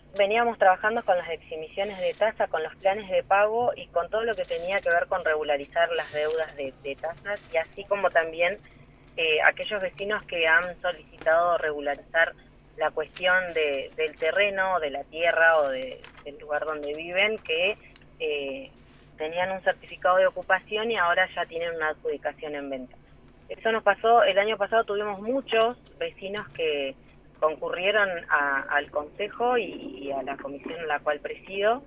veníamos trabajando con las exhibiciones de tasa, con los planes de pago y con todo lo que tenía que ver con regularizar las deudas de tasas, y así como también aquellos vecinos que han solicitado regularizar la cuestión del terreno, de la tierra o del lugar donde viven, que eh, tenían un certificado de ocupación y ahora ya tienen una adjudicación en venta. Eso nos pasó el año pasado. Tuvimos muchos vecinos que concurrieron al consejo y a la comisión a la cual presido,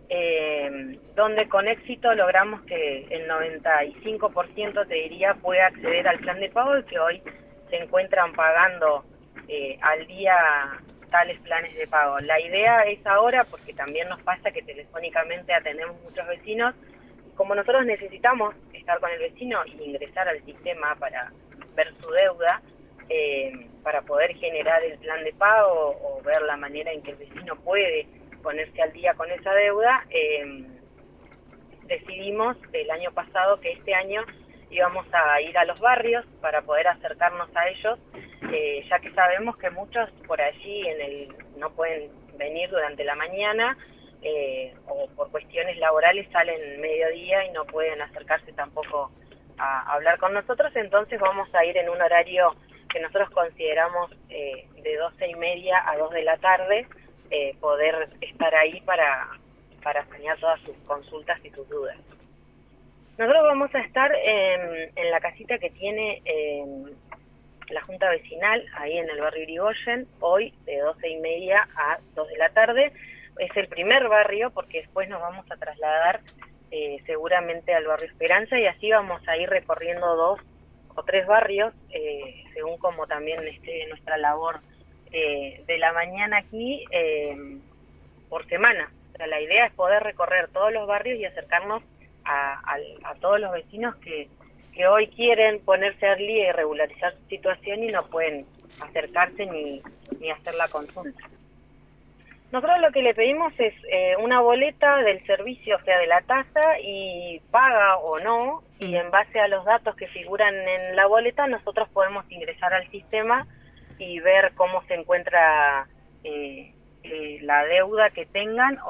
donde con éxito logramos que el 95%, te diría, pueda acceder al plan de pago y que hoy se encuentran pagando al día tales planes de pago. La idea es ahora, porque también nos pasa que telefónicamente atendemos muchos vecinos, como nosotros necesitamos estar con el vecino y ingresar al sistema para ver su deuda, para poder generar el plan de pago o ver la manera en que el vecino puede ponerse al día con esa deuda, decidimos el año pasado que este año íbamos a ir a los barrios para poder acercarnos a ellos, ya que sabemos que muchos por allí no pueden venir durante la mañana, o por cuestiones laborales salen mediodía y no pueden acercarse tampoco a hablar con nosotros. Entonces vamos a ir en un horario que nosotros consideramos de 12:30 a 2 de la tarde, poder estar ahí para sanear todas sus consultas y sus dudas. Nosotros vamos a estar en la casita que tiene la Junta Vecinal, ahí en el barrio Irigoyen, hoy de 12:30 a 2 de la tarde. Es el primer barrio, porque después nos vamos a trasladar seguramente al barrio Esperanza, y así vamos a ir recorriendo 2 o 3 barrios, según como también nuestra labor de la mañana aquí, por semana. O sea, la idea es poder recorrer todos los barrios y acercarnos a todos los vecinos que hoy quieren ponerse al día y regularizar su situación y no pueden acercarse ni hacer la consulta. Nosotros lo que le pedimos es una boleta del servicio, o sea, de la tasa, y paga o no, y en base a los datos que figuran en la boleta nosotros podemos ingresar al sistema y ver cómo se encuentra la deuda que tengan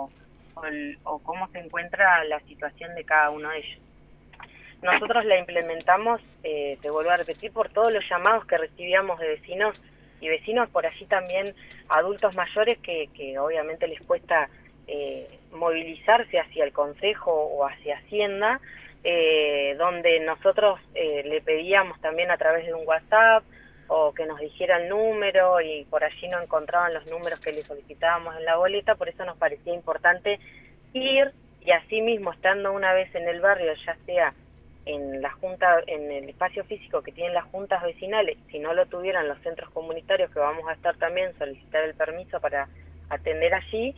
o cómo se encuentra la situación de cada uno de ellos. Nosotros la implementamos, te vuelvo a repetir, por todos los llamados que recibíamos de vecinos y vecinos, por allí también adultos mayores que obviamente les cuesta movilizarse hacia el Consejo o hacia Hacienda, donde nosotros le pedíamos también a través de un WhatsApp o que nos dijera el número, y por allí no encontraban los números que le solicitábamos en la boleta. Por eso nos parecía importante ir, y así mismo, estando una vez en el barrio, ya sea en la junta, en el espacio físico que tienen las juntas vecinales, si no lo tuvieran los centros comunitarios, que vamos a estar también, solicitar el permiso para atender allí.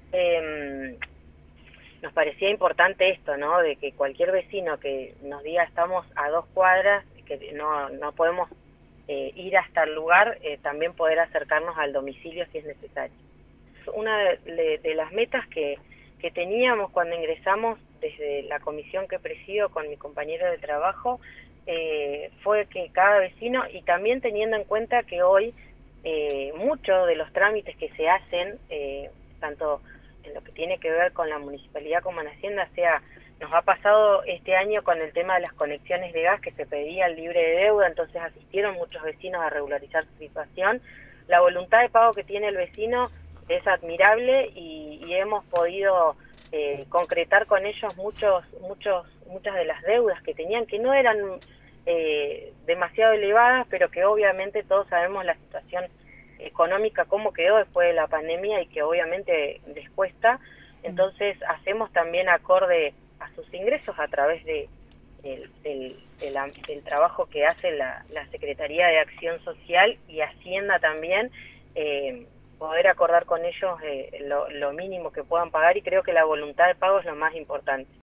Nos parecía importante esto, ¿no? De que cualquier vecino que nos diga estamos a 2 cuadras, que no podemos ir hasta el lugar, también poder acercarnos al domicilio si es necesario. Una de las metas que teníamos cuando ingresamos desde la comisión que presido con mi compañero de trabajo, fue que cada vecino, y también teniendo en cuenta que hoy muchos de los trámites que se hacen, tanto en lo que tiene que ver con la municipalidad como en Hacienda, nos ha pasado este año con el tema de las conexiones de gas, que se pedía el libre de deuda, entonces asistieron muchos vecinos a regularizar su situación. La voluntad de pago que tiene el vecino es admirable, y hemos podido concretar con ellos muchas de las deudas que tenían, que no eran demasiado elevadas, pero que obviamente todos sabemos la situación económica cómo quedó después de la pandemia y que obviamente les cuesta. Entonces hacemos también acorde a sus ingresos a través del trabajo que hace la Secretaría de Acción Social y Hacienda también, poder acordar con ellos lo mínimo que puedan pagar, y creo que la voluntad de pago es lo más importante.